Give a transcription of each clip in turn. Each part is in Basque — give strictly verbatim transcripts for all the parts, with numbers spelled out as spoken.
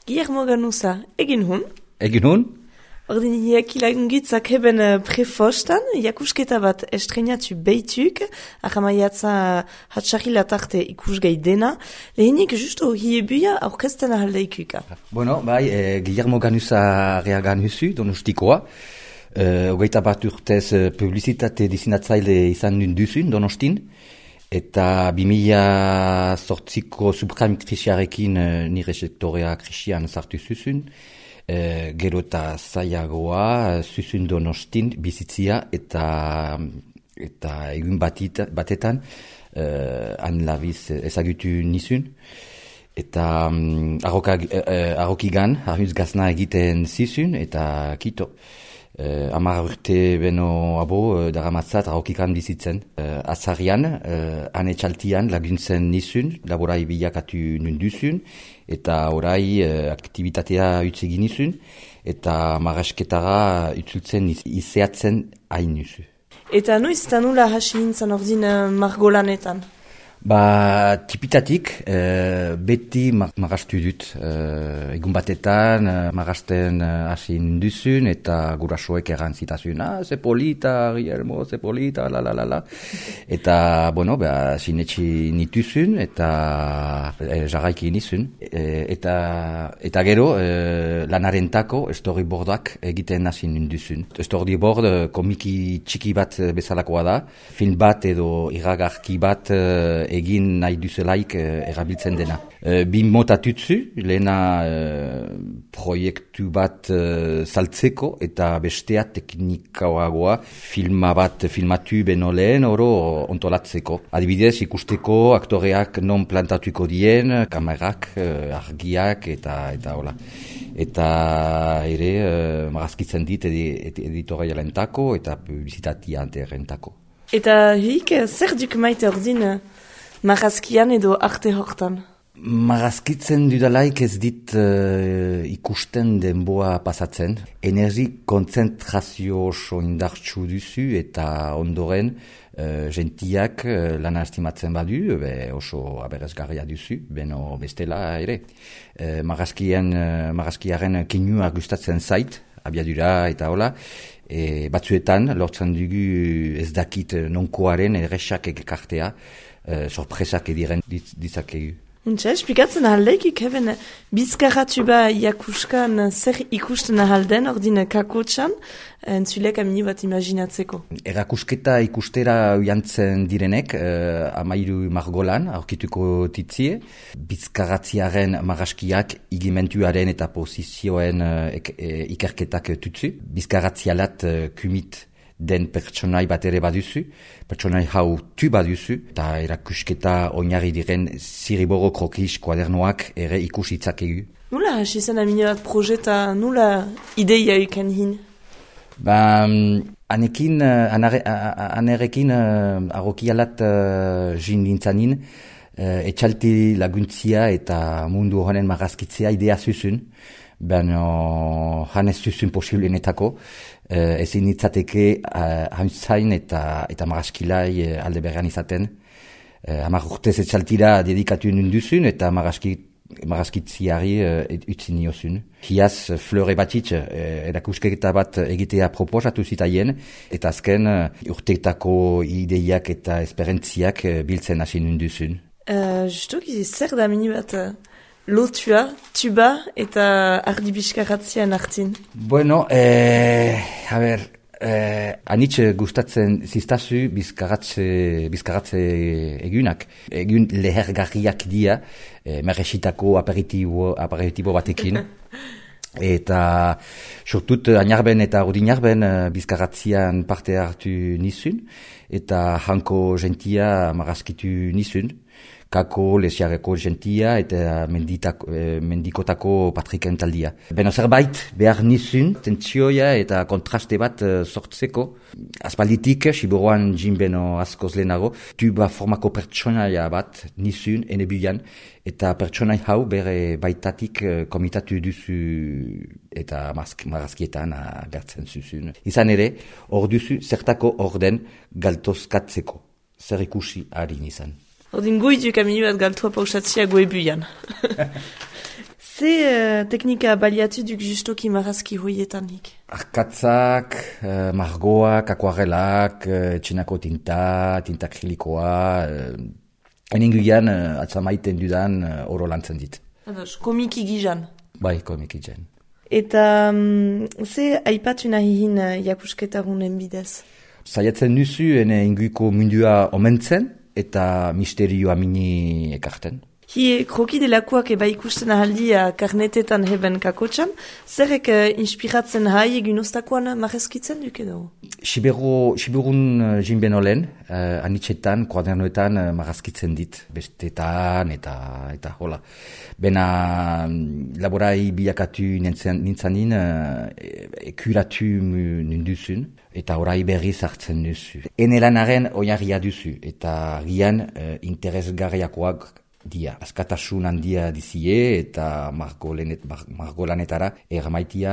Guillermo Ganuza, egin hun? Egin hun? Ordin hiakilagungitzak heben prefostan, jakusketa bat estrenatu beituk, ahamaiatza hatsahila tarte ikusgai dena, lehenik justo hiebuia aurkezten ahaldeikuka. Bueno, bai, eh, Guillermo Ganuza reagan husu, donostikoa. Uh, Ogeita bat urtez uh, publizitate dizinatzaile izan nunduzun, donostin. Eta bimila sortziko subprime krisiarekin uh, nire sektorea krisian sartu zuzun. Uh, gero eta zaiagoa uh, zuzun donostin bizitzia eta eta egun batit, batetan uh, han labiz ezagutu nizun. Eta um, arrokigan, uh, arruz gazna egiten zizun eta kito. Uh, Amar urte beno abo uh, daramatzat arrokikan bizitzen. Uh, azarian, uh, ane txaltian laguntzen nizun, laborai bilakatu nunduzun, eta orai uh, aktivitatea utzegin nizun, eta marasketara utzultzen izeatzen hain nuzu. Eta noiz eta nula hasi nintzen ordin uh, margolanetan? Ba, tipitatik, e, beti mar marastu dut. E, egun batetan, e, marasten hasi e, ninduzun, eta gurasoek erran zitazun, ah, ze polita, Guillermo, ze polita, la la la la. Eta, bueno, ba, sinetxi nituzun, eta e, jarraiki nizun. E, eta, eta gero, e, lanarentako storyboardak egiten hasi ninduzun. Storyboard komiki txiki bat bezalakoa da, film bat edo iragarki bat e, egin nahi duzelaik eh, erabiltzen dena. E, bi mota tutzu, lehena eh, proiektu bat eh, saltzeko eta bestea teknikagoa filma bat filmatu beno lehen oro ontolatzeko. Adibidez ikusteko aktoreak non plantatuko dien, kamerak, eh, argiak eta eta hola. Eta ere eh, marazkitzen dit ed editorialentako eta publizitatea anterrentako. Eta hik, zer duk maite ordin marazkian edo arte hortan? Marazkitzen dudalaik ez dit uh, ikusten denboa pasatzen. Energi konzentrazio oso indartsu duzu eta ondoren uh, gentiak uh, lana estimatzen badu, be oso aberasgarria duzu, beno bestela ere. Uh, marazkian, uh, marazkiaren kinua gustatzen zait, abiadura eta hola, e, batzuetan lortzen dugu ez dakit nonkoaren erresak ekartea, e, sorpresak ediren ditzakegu. Untxe, esplikatzen ahaldeik, eben bizkarratu ba jakuskan zer ikusten ahalden, ordin kakotxan, entzulek amini bat imaginatzeko. Erakusketa ikustera uiantzen direnek, eh, amairu margolan, aurkituko titzie, bizkarratziaren maraskiak igimentuaren eta posizioen eh, eh, ikerketak tutsu, bizkarratzialat eh, kumit den pertsonai bat ere baduzu, pertsonai hau tu baduzu, eta erakusketa oinarri diren ziriboro krokis kuadernoak ere ikusitzakegu. Nula hasi zen amine bat projeta, nula ideia uken hin? Ba, anekin, anare, anerekin uh, arrokialat uh, jin nintzanin, uh, etxalti laguntzia eta mundu honen marazkitzea idea zuzun, ben uh, hanez zuzun posiblenetako, uh, ezin nitzateke uh, haunzain eta, eta marazkilai uh, alde berrean izaten. Uh, Hamar urtez etxaltira dedikatu nunduzun eta marazkit marazkitziari uh, utzi niozun. Hiaz, Flore Batitz uh, erakusketa bat egitea proposatu zitaien, eta azken uh, urteetako ideiak eta esperentziak uh, biltzen hasi nunduzun. Uh, Justuk, zer da mini bat uh, lotua, tuba eta ardi bizkarratzian hartin? Bueno, eh, a ber, Eh, anitz gustatzen ziztazu bizkaratze, bizkaratze egunak. Egun lehergarriak dia, eh, meresitako aperitibo, aperitibo batekin. Eta sortut ainarben eta ordinarben bizkaratzian parte hartu nizun, eta hanko gentia marazkitu nizun. Kako, lesiareko gentia eta menditako, eh, mendikotako Patriken taldia. Beno zerbait behar nizun, tentsioia eta kontraste bat uh, sortzeko. Aspalditik, Siburuan jin beno askoz lehenago, tuba formako pertsonaia bat nizun, enebuian, eta pertsonai hau bere baitatik uh, komitatu duzu eta marazkietan agertzen zuzun. Izan ere, hor duzu zertako orden galtozkatzeko, zer ikusi harin izan. Ordin goituk amini bat galtua pausatzia goebuian. Ze uh, teknika baliatu duk justoki marazki hoietanik? Arkatzak, uh, margoak, akuarelak, uh, txinako tinta, tinta akrilikoa, uh, eninguian uh, atzamaiten dudan uh, oro lantzen dit. Ados, komiki gizan. Bai, komiki gizan. Eta um, ze aipatu nahi hin uh, jakusketarunen bidez? Zaiatzen duzu ene inguiko mundua omentzen eta misterioa mini ekarten. Hi kroki delakoak eba ikusten ahaldia karnetetan heben kakotxan, zerrek uh, inspiratzen hai egun ostakoan marezkitzen duk edo? Siberun uh, jinben olen, uh, anitxetan, kuadernoetan uh, marezkitzen dit, bestetan eta eta hola. Bena laborai bilakatu nintzanin uh, ekuratu ninduzun, eta orai berriz hartzen duzu. Enelanaren oinarria duzu, eta gian uh, interesgarriakoak dia, askatasun handia dizie eta margolanetara ermaitia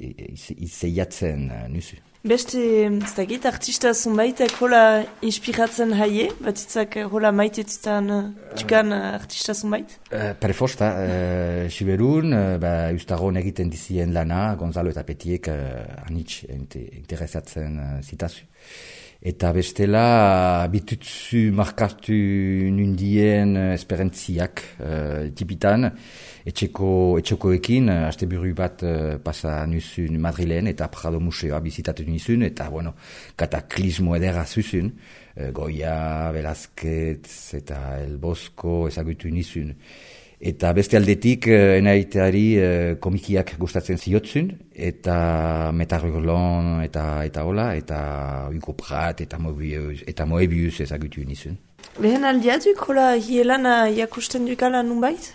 izeiatzen nuzu. Beste, ez da git, artista zunbaitek hola inspiratzen haie, batitzak hola maitetutan txukan artista zunbait? Uh, Perefosta, uh, Siberun, uh, ba, ustaron egiten dizien lana, Gonzalo eta Petiek uh, anitz interesatzen uh, zitazu. Eta bestela, bitutzu markartu nundien esperentziak uh, tipitan, etxeko, etxekoekin, uh, aste buru bat uh, pasa nuzun Madrilen eta Prado Museoa bizitatu nizun, eta bueno, kataklismo edera zuzun, uh, Goya, Velázquez eta El Bosco ezagutu nizun. Eta beste aldetik, enaiteari komikiak gustatzen ziotzun, eta Metarurlon eta eta hola, eta Hugo Pratt eta Moebius, eta Moebius ezagutu nizun. Lehen aldiatuk hola hielana jakusten dukala nunbait?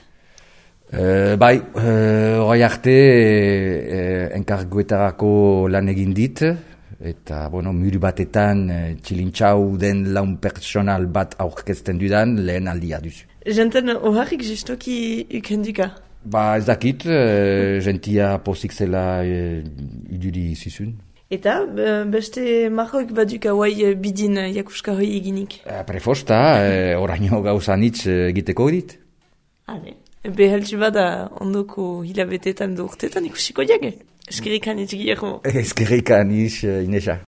Uh, bai, hori uh, arte uh, enkarguetarako lan egin dit, eta bueno, muru batetan uh, txilintxau den laun personal bat aurkezten dudan lehen aldia duzu. Jenten oharrik justoki ukenduka? Ba ez dakit, uh, jentia pozik zela uh, iduri zizun. Eta beste marroik baduka guai bidin jakuska hoi eginik? Uh, Prefosta, uh, oraino gauza nitz uh, egiteko dit. Ale, beheltsu bada ondoko hilabetetan do urtetan ikusiko jage. Eskerrikan itz Guillermo. Eskerrikan itz Inesa.